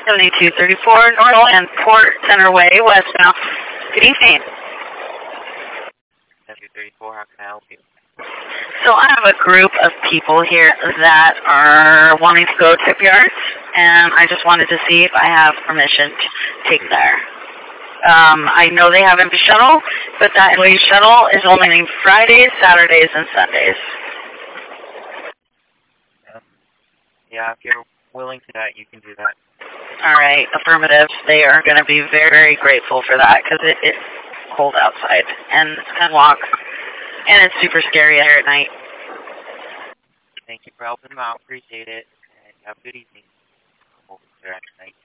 7234 North and Port Center Way, westbound. Good evening. 7234, how can I help you? So I have a group of people here that are wanting to go to Yards, and I just wanted to see if I have permission to take there. I know they have empty shuttle, but that empty shuttle is only Fridays, Saturdays, and Sundays. Yeah, if you're willing to that, you can do that. All right, affirmative. They are going to be very, very grateful for that because it's cold outside, and it's kind of walk, and it's super scary there at night. Thank you for helping them out. Appreciate it, and have a good evening. Night.